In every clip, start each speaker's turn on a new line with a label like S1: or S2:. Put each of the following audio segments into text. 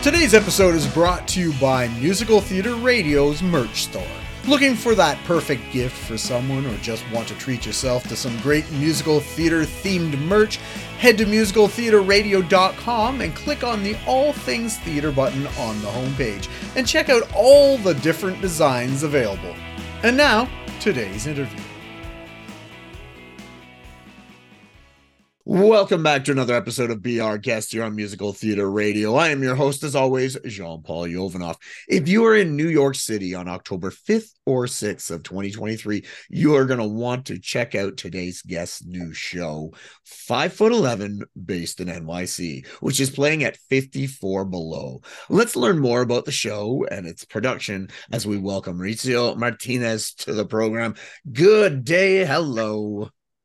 S1: Today's episode is brought to you by Musical Theater Radio's merch store. Looking for that perfect gift for someone or just want to treat yourself to some great musical theater themed merch? Head to musicaltheaterradio.com and click on the All Things Theater button on the homepage and check out all the different designs available. And now, today's interview. Welcome back to another episode of Be Our Guest here on Musical Theater Radio. I am your host, as always, Jean-Paul Jovanoff. If you are in New York City on October 5th or 6th of 2023, you are going to want to check out today's guest's new show, 5'11", based in NYC, which is playing at 54 Below. Let's learn more about the show and its production as we welcome Mauricio Martinez to the program. Good day. Hello.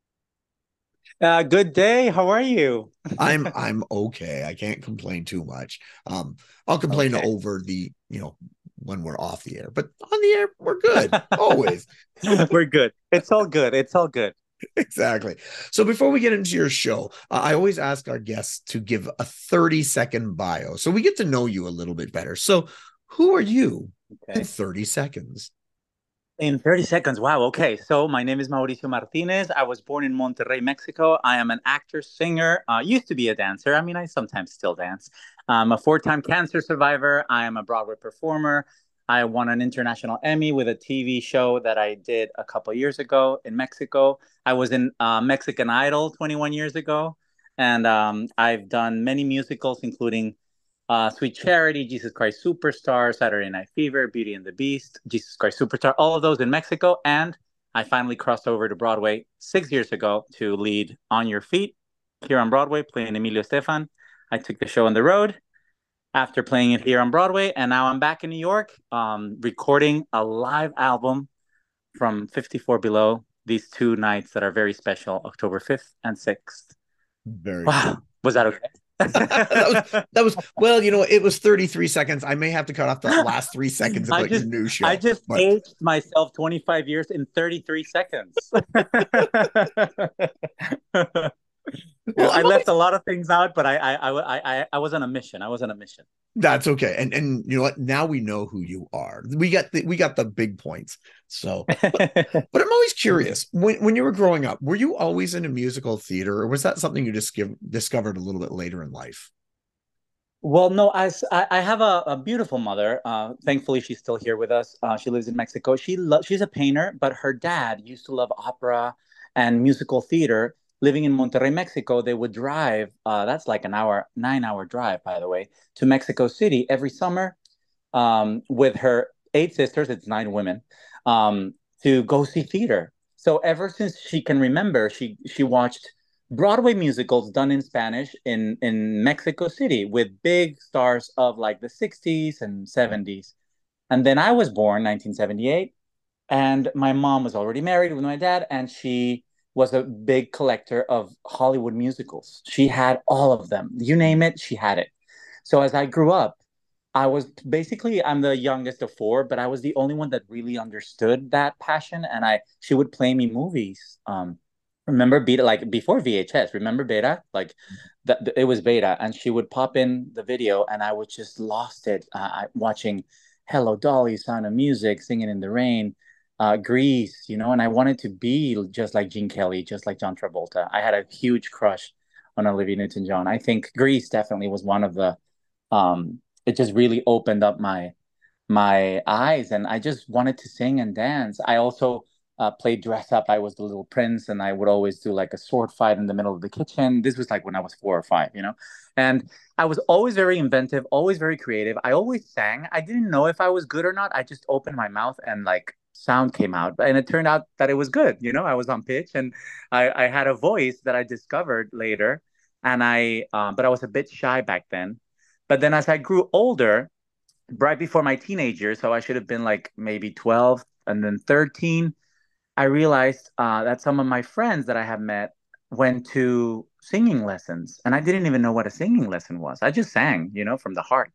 S2: Good day. How are you?
S1: I'm okay. I can't complain too much. I'll complain over the, when we're off the air, but on the air, we're good. Always.
S2: We're good. It's all good. It's all good.
S1: Exactly. So before we get into your show, I always ask our guests to give a 30-second bio so we get to know you a little bit better. So who are you in 30 seconds?
S2: In 30 seconds. Wow. Okay. So my name is Mauricio Martinez. I was born in Monterrey, Mexico. I am an actor, singer, used to be a dancer. I mean, I sometimes still dance. I'm a 4-time cancer survivor. I am a Broadway performer. I won an international Emmy with a TV show that I did a couple of years ago in Mexico. I was in Mexican Idol 21 years ago. And I've done many musicals, including Sweet Charity, Jesus Christ Superstar, Saturday Night Fever, Beauty and the Beast, Jesus Christ Superstar, all of those in Mexico. And I finally crossed over to Broadway 6 years ago to lead On Your Feet here on Broadway, playing Emilio Estefan. I took the show on the road after playing it here on Broadway. And now I'm back in New York, recording a live album from 54 Below, these 2 nights that are very special, October 5th and 6th.
S1: Very
S2: wow.
S1: Cool.
S2: Was that okay?
S1: that was well, it was 33 seconds. I may have to cut off the last 3 seconds about your new show.
S2: I just aged myself 25 years in 33 seconds. Well, I left a lot of things out, but I was on a mission.
S1: That's okay. And you know what? Now we know who you are. We got the big points. So, but I'm always curious. When you were growing up, were you always into musical theater, or was that something you just discovered a little bit later in life?
S2: Well, no, I have a beautiful mother. Thankfully, she's still here with us. She lives in Mexico. She's a painter, but her dad used to love opera and musical theater. Living in Monterrey, Mexico, they would drive, that's like 9-hour drive, by the way, to Mexico City every summer with her 8 sisters, it's 9 women, to go see theater. So ever since she can remember, she watched Broadway musicals done in Spanish in Mexico City with big stars of like the 60s and 70s. And then I was born 1978, and my mom was already married with my dad, and she was a big collector of Hollywood musicals. She had all of them. You name it, she had it. So as I grew up, I'm the youngest of 4, but I was the only one that really understood that passion. And she would play me movies. Remember Beta, like before VHS, remember Beta? Like it was Beta. And she would pop in the video and I would just lost it. Watching Hello Dolly, Sound of Music, Singing in the Rain, Grease, and I wanted to be just like Gene Kelly, just like John Travolta. I had a huge crush on Olivia Newton-John. I think Grease definitely was one of the, it just really opened up my eyes, and I just wanted to sing and dance. I also played dress up. I was the little prince, and I would always do like a sword fight in the middle of the kitchen. This was like when I was 4 or 5, and I was always very inventive, always very creative. I always sang. I didn't know if I was good or not. I just opened my mouth and like sound came out, and it turned out that it was good. I was on pitch, and I had a voice that I discovered later, and but I was a bit shy back then. But then as I grew older, right before my teenager, so I should have been like maybe 12 and then 13, I realized that some of my friends that I have met went to singing lessons, and I didn't even know what a singing lesson was. I just sang, from the heart.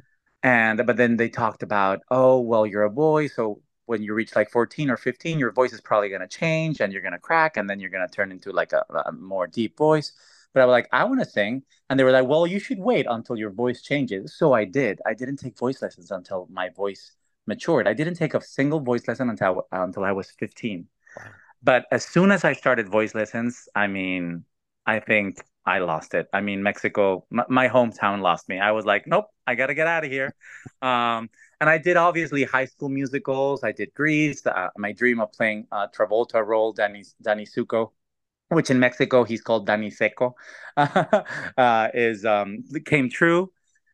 S2: But then they talked about, oh, well, you're a boy, so when you reach like 14 or 15, your voice is probably going to change and you're going to crack, and then you're going to turn into like a more deep voice. But I was like, I want to sing. And they were like, well, you should wait until your voice changes. So I did. I didn't take voice lessons until my voice matured. I didn't take a single voice lesson until I was 15.
S1: Wow.
S2: But as soon as I started voice lessons, I mean, I think I lost it. I mean, Mexico, my hometown lost me. I was like, nope, I got to get out of here. And I did obviously high school musicals. I did Grease. My dream of playing Travolta role, Danny Zuko, which in Mexico he's called Danny Seco, is came true.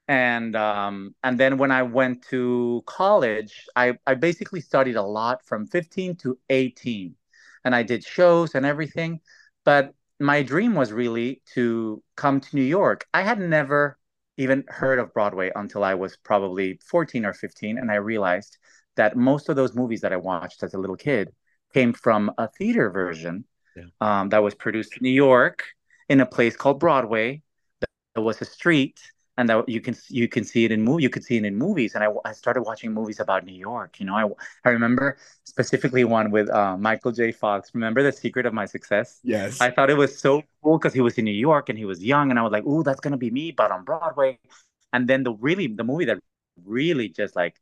S2: And then when I went to college, I basically studied a lot from 15 to 18, and I did shows and everything. But my dream was really to come to New York. I had never even heard of Broadway until I was probably 14 or 15, and I realized that most of those movies that I watched as a little kid came from a theater version
S1: Yeah.
S2: that was produced in New York in a place called Broadway. There was a street, and that you can see it in movie. You could see it in movies, and I started watching movies about New York. You know, I remember specifically one with Michael J. Fox. Remember The Secret of My Success?
S1: Yes.
S2: I thought it was so cool because he was in New York and he was young, and I was like, "Ooh, that's gonna be me," but on Broadway. And then the movie that really just like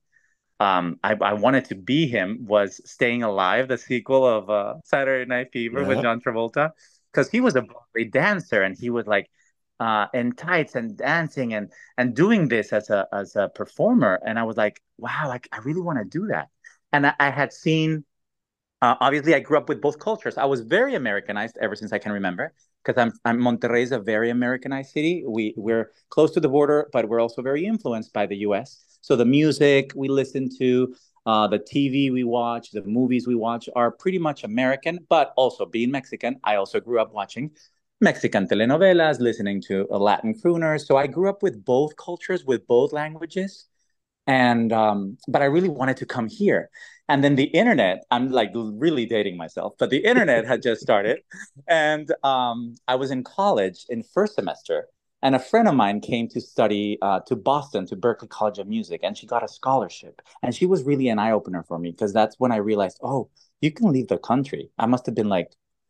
S2: I wanted to be him was Staying Alive, the sequel of Saturday Night Fever with
S1: Yeah.
S2: John Travolta, because he was a Broadway dancer and he was like in tights and dancing and doing this as a performer, and I was like, wow, I really want to do that. And I had seen obviously, I grew up with both cultures. I was very Americanized ever since I can remember because I'm Monterrey is a very Americanized city. We're close to the border, but we're also very influenced by the U.S. So the music we listen to, the TV we watch, the movies we watch are pretty much American. But also being Mexican, I also grew up watching Mexican telenovelas, listening to Latin crooners. So I grew up with both cultures, with both languages, and but I really wanted to come here. And then the internet, I'm like really dating myself, but the internet had just started, and I was in college in first semester, and a friend of mine came to study to Boston, to Berklee College of Music, and she got a scholarship, and she was really an eye-opener for me because that's when I realized, oh, you can leave the country. I must have been like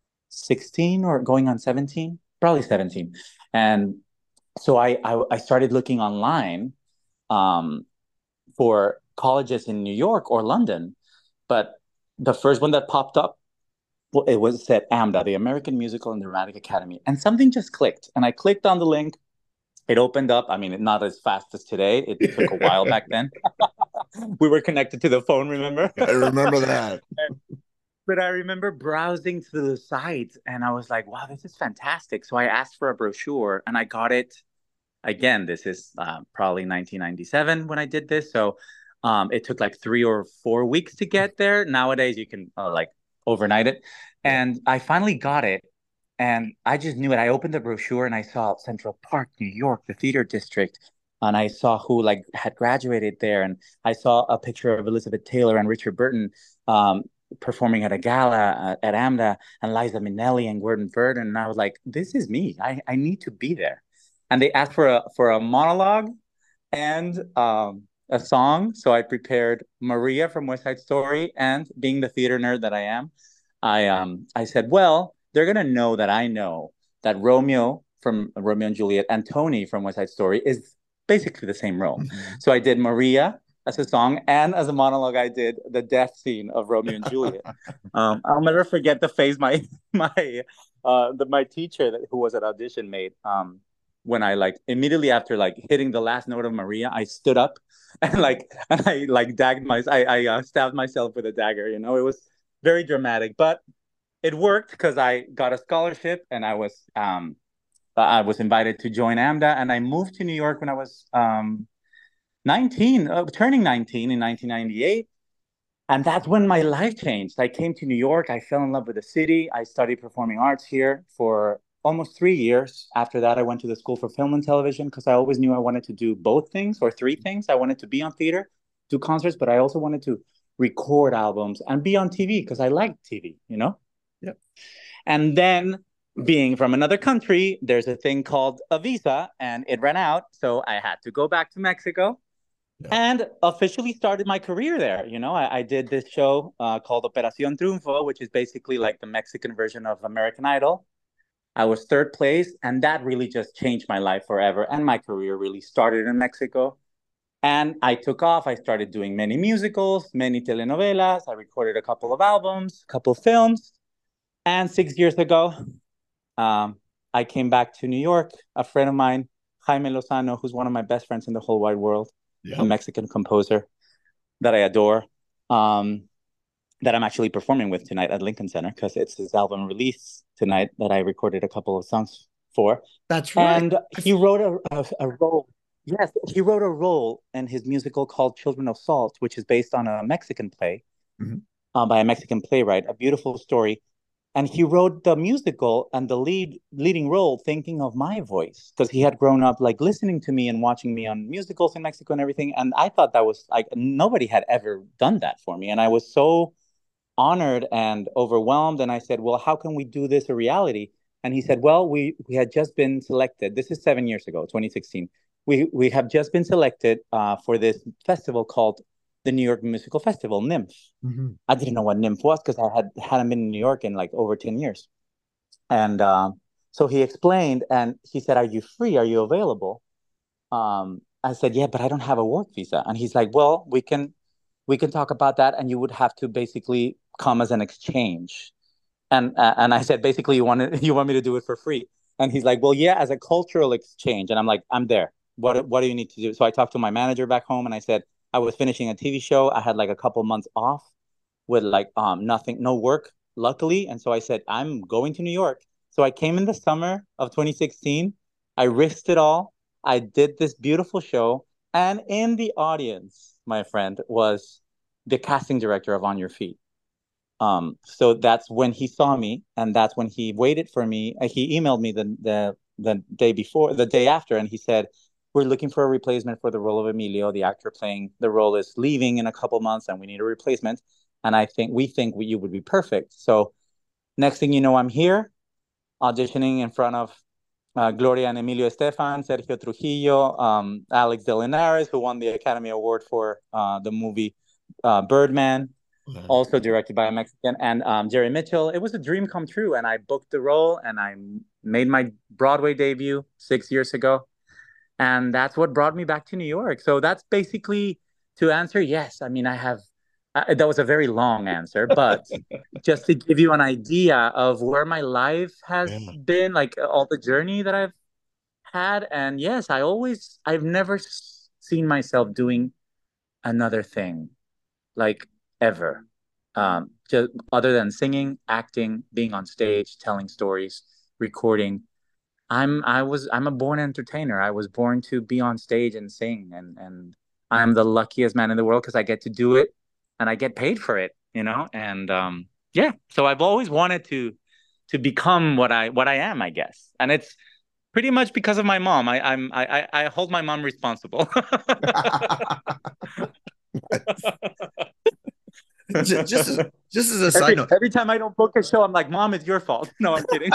S2: 16 or going on 17, probably 17. And so I started looking online um, for colleges in New York or London, but the first one that popped up, well, it was said AMDA, the American Musical and Dramatic Academy, and something just clicked. And I clicked on the link. It opened up. I mean, not as fast as today. It took a while back then. We were connected to the phone, remember?
S1: I remember that.
S2: But I remember browsing through the site and I was like, wow, this is fantastic. So I asked for a brochure and I got it. Again, this is probably 1997 when I did this. So it took like 3 or 4 weeks to get there. Nowadays, you can like overnight it.
S1: Yeah.
S2: And I finally got it. And I just knew it. I opened the brochure and I saw Central Park, New York, the theater district. And I saw who like had graduated there. And I saw a picture of Elizabeth Taylor and Richard Burton um, performing at a gala at AMDA, and Liza Minnelli and Gordon Verdon. And I was like, this is me. I need to be there. And they asked for a monologue and a song. So I prepared Maria from West Side Story, and being the theater nerd that I am, I said, well, they're gonna know that Romeo from Romeo and Juliet and Tony from West Side Story is basically the same role.
S1: Mhm.
S2: So I did Maria as a song, and as a monologue, I did the death scene of Romeo and Juliet. I'll never forget the face my teacher who was at audition made. When I like immediately after like hitting the last note of Maria, I stood up and I like stabbed myself with a dagger. You know, it was very dramatic, but it worked because I got a scholarship and I was invited to join AMDA, and I moved to New York when I was 19, turning 19 in 1998. And that's when my life changed. I came to New York. I fell in love with the city. I studied performing arts here for almost 3 years. After that, I went to the School for Film and Television because I always knew I wanted to do both things or three things. I wanted to be on theater, do concerts, but I also wanted to record albums and be on TV because I liked TV, you know?
S1: Yep.
S2: And then being from another country, there's a thing called a visa and it ran out. So I had to go back to Mexico and officially started my career there. You know, I did this show called Operación Triunfo, which is basically like the Mexican version of American Idol. I was third place, and that really just changed my life forever. And my career really started in Mexico. And I took off. I started doing many musicals, many telenovelas. I recorded a couple of albums, a couple of films. And 6 years ago, um, I came back to New York. A friend of mine, Jaime Lozano, who's one of my best friends in the whole wide world, a
S1: Yep.
S2: Mexican composer that I adore, um, that I'm actually performing with tonight at Lincoln Center because it's his album release tonight that I recorded a couple of songs for.
S1: That's right.
S2: And he wrote a role. Yes, he wrote a role in his musical called Children of Salt, which is based on a Mexican play
S1: Mhm.
S2: by a Mexican playwright, a beautiful story. And he wrote the musical and the leading role thinking of my voice because he had grown up like listening to me and watching me on musicals in Mexico and everything. And I thought that was like nobody had ever done that for me. And I was so honored and overwhelmed. And I said, well, how can we do this a reality? And he said, well, we had just been selected. This is 7 years ago, 2016. We have just been selected for this festival called the New York Musical Festival, NYMF.
S1: Mhm.
S2: I didn't know what NYMF was because I hadn't been in New York in like over 10 years. And so he explained and he said, are you free? Are you available? I said, yeah, but I don't have a work visa. And he's like, well, we can talk about that, and you would have to basically come as an exchange. And I said, basically, you want me to do it for free? And he's like, well, yeah, as a cultural exchange. And I'm like, I'm there. What do you need to do? So I talked to my manager back home, and I said I was finishing a TV show. I had like a couple months off with like nothing, no work, luckily. And so I said, I'm going to New York. So I came in the summer of 2016. I risked it all. I did this beautiful show. And in the audience, my friend, was the casting director of On Your Feet. So that's when he saw me, and that's when he waited for me. He emailed me the day before, the day after, and he said, "We're looking for a replacement for the role of Emilio. The actor playing the role is leaving in a couple months, and we need a replacement. And we think you would be perfect." So next thing you know, I'm here auditioning in front of Gloria and Emilio Estefan, Sergio Trujillo, Alex de Linares, who won the Academy Award for the movie Birdman,
S1: Wow.
S2: also directed by a Mexican, and Jerry Mitchell. It was a dream come true, and I booked the role, and I made my Broadway debut 6 years ago, and that's what brought me back to New York. So that's basically to answer. Yes, I mean I have. That was a very long answer, but just to give you an idea of where my life has
S1: Yeah.
S2: been, like all the journey that I've had, and yes, I've never seen myself doing another thing like ever. Just other than singing, acting, being on stage, telling stories, recording. I'm a born entertainer. I was born to be on stage and sing, and I'm the luckiest man in the world because I get to do it and I get paid for it. And yeah, so I've always wanted to become what I am, I guess. And it's pretty much because of my mom. I hold my mom responsible.
S1: just as just as a side
S2: Every
S1: note.
S2: every time I don't book a show, I'm like, "Mom, it's your fault." No, I'm kidding.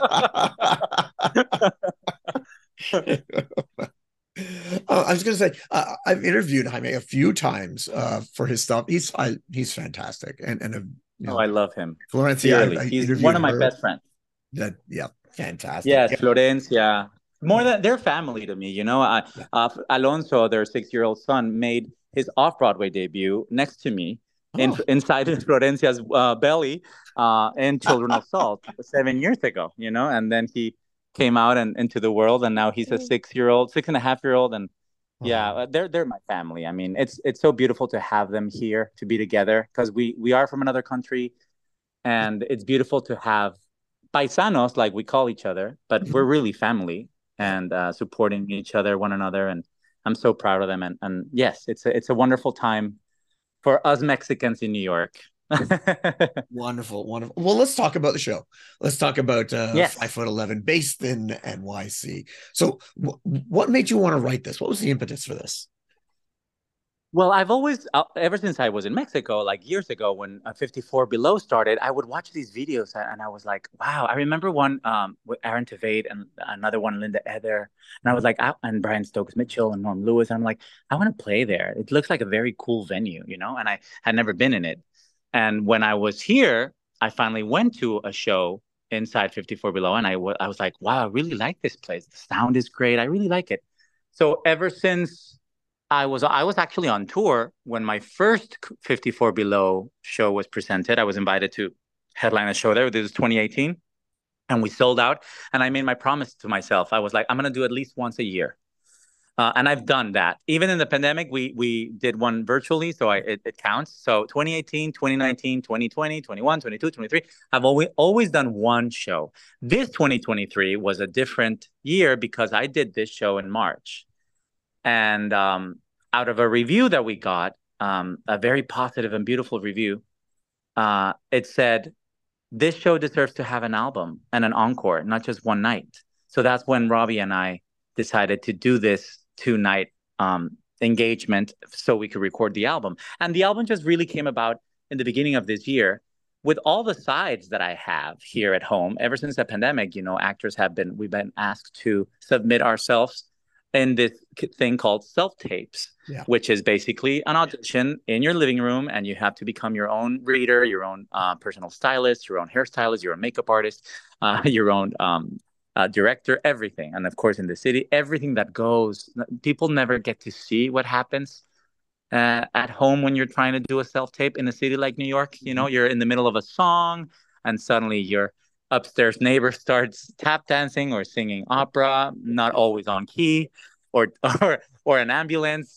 S1: I was going to say I've interviewed Jaime a few times for his stuff. He's fantastic, and
S2: Oh, I love him
S1: Florencia,
S2: dearly.
S1: I
S2: He's one
S1: interviewed
S2: of my
S1: her.
S2: best friends.
S1: That yeah, fantastic.
S2: Yes,
S1: Yeah,
S2: Florencia. More
S1: yeah,
S2: than they're family to me, you know.
S1: yeah.
S2: Alonso, their 6-year-old son, made his off-Broadway debut next to me
S1: Oh,
S2: inside Florencia's belly in Children of Salt 7 years ago, and then he came out and into the world, and now he's a 6-year-old, 6.5-year-old, and yeah,
S1: oh,
S2: they're my family. I mean, it's so beautiful to have them here to be together because we are from another country, and it's beautiful to have paisanos like we call each other, but we're really family
S1: yeah.
S2: and supporting each other, one another, and I'm so proud of them. And yes, it's a wonderful time for us Mexicans in New York.
S1: Wonderful, wonderful. Well, let's talk about the show. Let's talk about
S2: Yes.
S1: 5'11", based in NYC. So, what made you want to write this? What was the impetus for this?
S2: Well, I've always, ever since I was in Mexico, like years ago when 54 Below started, I would watch these videos and I was like, wow. I remember one with Aaron Tveit and another one, Linda Eder. And I was like, and Brian Stokes Mitchell and Norm Lewis. And I'm like, I want to play there. It looks like a very cool venue. And I had never been in it. And when I was here, I finally went to a show inside 54 Below, and I was like, wow, I really like this place. The sound is great. I really like it. So ever since I was actually on tour when my first 54 Below show was presented. I was invited to headline a show there. This was 2018, and we sold out. And I made my promise to myself. I was like, I'm going to do at least once a year. And I've done that. Even in the pandemic, we did one virtually, so it counts. So 2018, 2019, 2020, 21, 22, 23. I've always done one show. This 2023 was a different year because I did this show in March. And out of a review that we got, a very positive and beautiful review, it said, this show deserves to have an album and an encore, not just one night. So that's when Robbie and I decided to do this 2 night engagement so we could record the album. And the album just really came about in the beginning of this year with all the sides that I have here at home. Ever since the pandemic, actors we've been asked to submit ourselves in this thing called self-tapes, which is basically an audition in your living room, and you have to become your own reader, your own personal stylist, your own hairstylist, your own makeup artist, your own director, everything. And of course, in the city, everything that goes, people never get to see what happens at home when you're trying to do a self-tape in a city like New York. You're in the middle of a song, and suddenly your upstairs neighbor starts tap dancing or singing opera, not always on key, or or an ambulance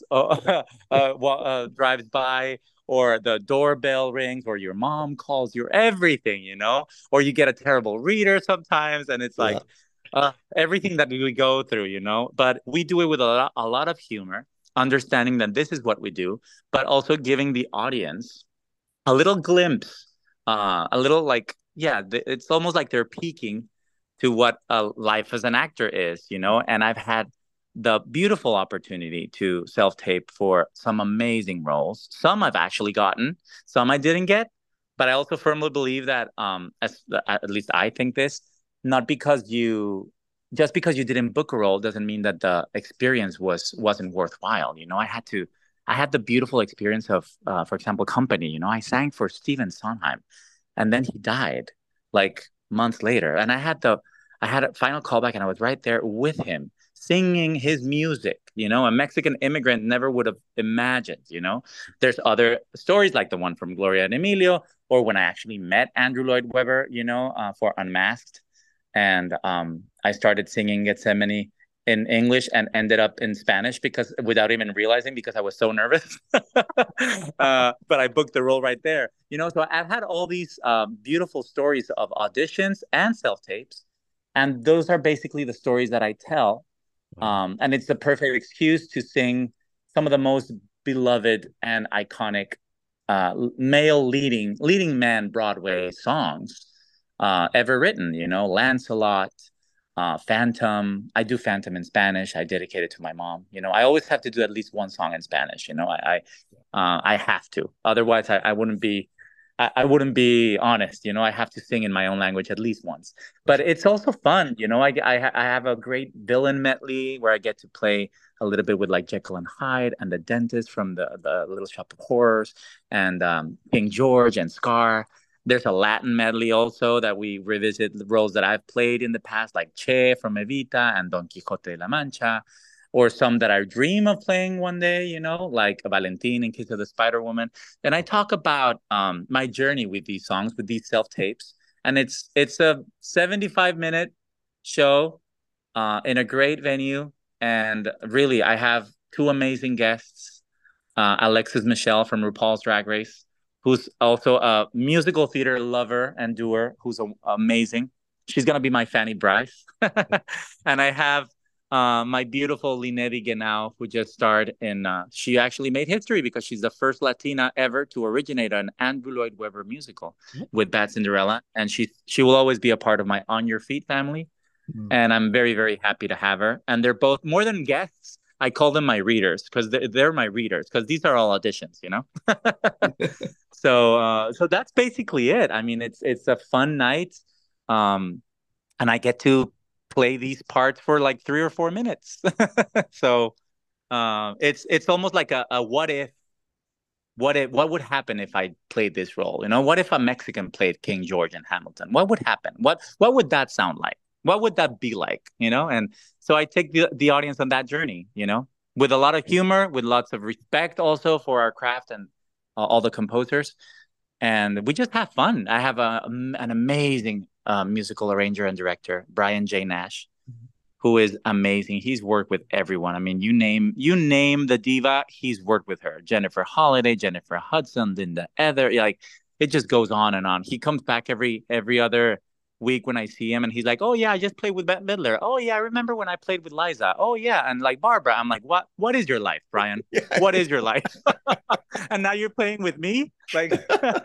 S2: drives by, or the doorbell rings, or your mom calls you, everything, or you get a terrible reader sometimes, and it's like everything that we go through, but we do it with a lot of humor, understanding that this is what we do, but also giving the audience a little glimpse, a little like, yeah, it's almost like they're peeking to what life as an actor is, and I've had the beautiful opportunity to self-tape for some amazing roles. Some I've actually gotten, some I didn't get, but I also firmly believe that, at least I think this, not because just because you didn't book a role doesn't mean that the experience wasn't worthwhile. I had the beautiful experience of, for example, Company. I sang for Stephen Sondheim, and then he died like months later. And I had a final callback, and I was right there with him singing his music. A Mexican immigrant never would have imagined. There's other stories like the one from Gloria and Emilio, or when I actually met Andrew Lloyd Webber, for Unmasked, and I started singing Gethsemane in English and ended up in Spanish because without even realizing, because I was so nervous. But I booked the role right there. So I've had all these beautiful stories of auditions and self-tapes, and those are basically the stories that I tell. And it's the perfect excuse to sing some of the most beloved and iconic male leading man Broadway songs ever written. Lancelot, Phantom. I do Phantom in Spanish. I dedicate it to my mom. I always have to do at least one song in Spanish. I have to. Otherwise, I wouldn't be. I wouldn't be honest. I have to sing in my own language at least once. But it's also fun. I have a great villain medley where I get to play a little bit with like Jekyll and Hyde and the dentist from the Little Shop of Horrors, and King George and Scar. There's a Latin medley also that we revisit the roles that I've played in the past, like Che from Evita and Don Quixote de la Mancha, or some that I dream of playing one day, like Valentine in Kiss of the Spider Woman. And I talk about my journey with these songs, with these self-tapes. And it's a 75-minute show in a great venue. And really, I have two amazing guests, Alexis Michelle from RuPaul's Drag Race, who's also a musical theater lover and doer, who's amazing. She's going to be my Fanny Bryce. And I have my beautiful Linevi Genau, who just starred in, she actually made history because she's the first Latina ever to originate an Andrew Lloyd Webber musical with Bad Cinderella. And she will always be a part of my On Your Feet family. And I'm very, very happy to have her. And they're both, more than guests, I call them my readers, because they're my readers, because these are all auditions, So that's basically it. I mean, it's a fun night, and I get to play these parts for like 3 or 4 minutes. So it's almost like a what if what would happen if I played this role? You know, what if a Mexican played King George in Hamilton? What would happen? What would that sound like? What would that be like? You know, and so I take the audience on that journey. You know, with a lot of humor, with lots of respect also for our craft and all the composers, and we just have fun. I have an amazing musical arranger and director, Brian J. Nash, who is amazing. He's worked with everyone. I mean, you name the diva, he's worked with her. Jennifer Holliday, Jennifer Hudson, Linda Ether. Like it just goes on and on. He comes back every other week when I see him, and he's like, "Oh yeah, I just played with Bette Midler. Oh yeah, I remember when I played with Liza. Oh yeah, and like Barbara." I'm like, "What? What is your life, Brian? What is your life?" And now you're playing with me, like.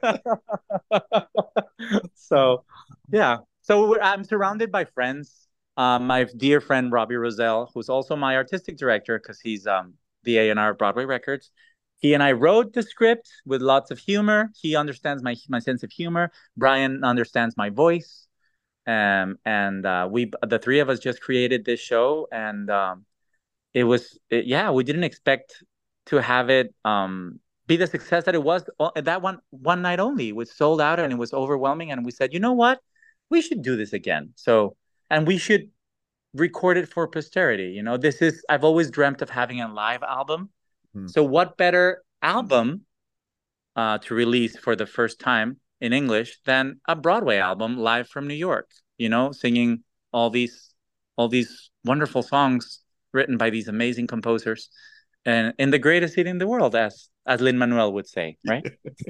S2: So, yeah. So I'm surrounded by friends. My dear friend Robbie Roselle, who's also my artistic director because he's the A&R Broadway Records. He and I wrote the script with lots of humor. He understands my sense of humor. Brian understands my voice. And we the three of us just created this show, and yeah, we didn't expect to have it be the success that it was that one night only. It was sold out and it was overwhelming, and we said, you know what, we should do this again. So, and we should record it for posterity. You know, I've always dreamt of having a live album. So what better album to release for the first time in English than a Broadway album live from New York, you know, singing all these wonderful songs written by these amazing composers and in the greatest city in the world, as Lin-Manuel would say, right?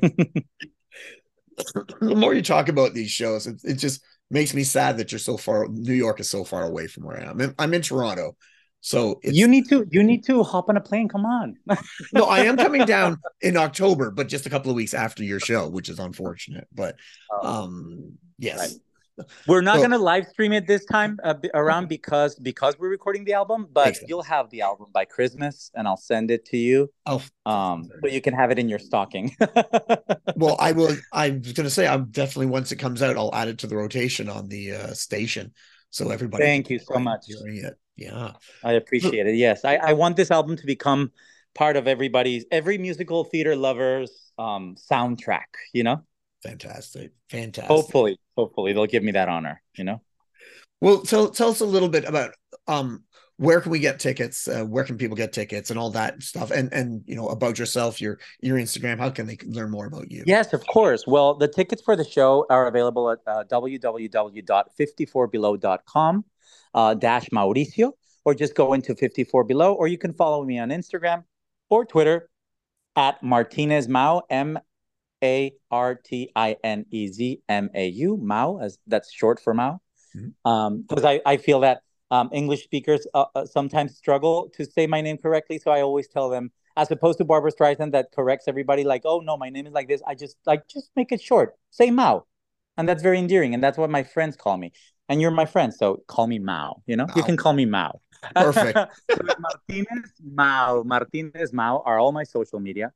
S1: The more you talk about these shows, it just makes me sad that you're so far. New York is so far away from where I am. I'm in Toronto, so
S2: you need to hop on a plane. Come on.
S1: No, I am coming down in October, but just a couple of weeks after your show, which is unfortunate. But yes.
S2: Right. We're not going to live stream it this time around because we're recording the album, but you'll have the album by Christmas, and I'll send it to you.
S1: Oh,
S2: so you can have it in your stocking.
S1: Well, I will. I'm going to say, I'm definitely, once it comes out, I'll add it to the rotation on the station, so everybody.
S2: Thank you so much.
S1: Hearing it. Yeah,
S2: I appreciate it. Yes, I want this album to become part of every musical theater lover's soundtrack. You know.
S1: Fantastic.
S2: Hopefully they'll give me that honor, you know.
S1: Well, tell us a little bit about where can we get tickets, where can people get tickets and all that stuff, and you know, about yourself, your Instagram. How can they learn more about you?
S2: Yes, of course. Well, the tickets for the show are available at www.54below.com -Mauricio, or just go into 54 Below, or you can follow me on Instagram or Twitter at Martinez Mau, MARTINEZ MAU, as that's short for Mao. Because I feel that English speakers sometimes struggle to say my name correctly, so I always tell them, as opposed to Barbara Streisand that corrects everybody, like, oh no, my name is like this. I just make it short. Say Mao, and that's very endearing, and that's what my friends call me. And you're my friend, so call me Mao. You know, you can call me Mao.
S1: Perfect.
S2: Martinez Mao are all my social media.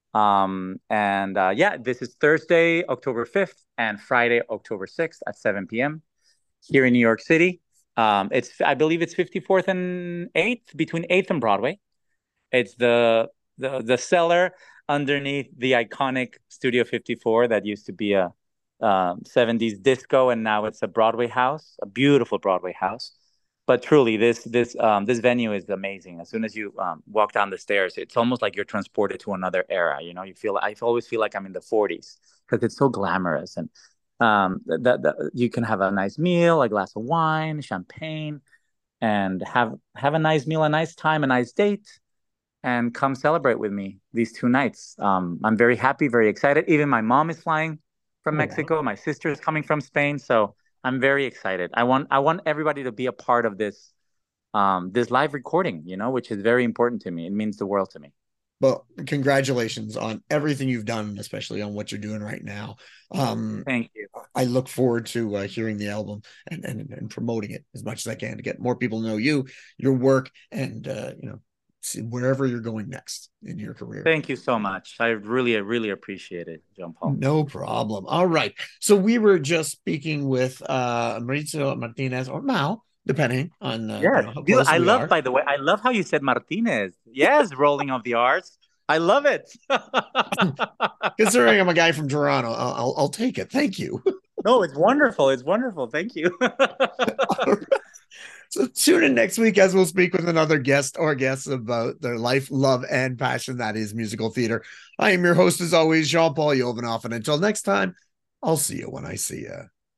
S2: Yeah, this is Thursday, October 5th and Friday, October 6th at 7 p.m. here in New York City. I believe it's 54th and 8th, between 8th and Broadway. It's the cellar underneath the iconic Studio 54 that used to be a 70s disco, and now it's a Broadway house, a beautiful Broadway house. But truly, this venue is amazing. As soon as you walk down the stairs, it's almost like you're transported to another era. You know, I always feel like I'm in the 40s because it's so glamorous, and you can have a nice meal, a glass of wine, champagne, and have a nice meal, a nice time, a nice date, and come celebrate with me these 2 nights. I'm very happy, very excited. Even my mom is flying from Mexico. My sister is coming from Spain, so I'm very excited. I want everybody to be a part of this live recording, you know, which is very important to me. It means the world to me.
S1: Well, congratulations on everything you've done, especially on what you're doing right now.
S2: Thank you.
S1: I look forward to hearing the album and promoting it as much as I can to get more people to know you, your work, and you know, see wherever you're going next in your career.
S2: Thank you so much. I really appreciate it, John Paul.
S1: No problem. All right. So we were just speaking with Mauricio Martinez, or Mao, depending on
S2: how close we are. By the way, I love how you said Martinez. Yes, rolling of the R's. I love it.
S1: Considering I'm a guy from Toronto, I'll take it. Thank you.
S2: No, it's wonderful. It's wonderful. Thank you.
S1: So tune in next week as we'll speak with another guest or guests about their life, love, and passion that is musical theater. I am your host, as always, Jean Paul Jovanoff. And until next time, I'll see you when I see you.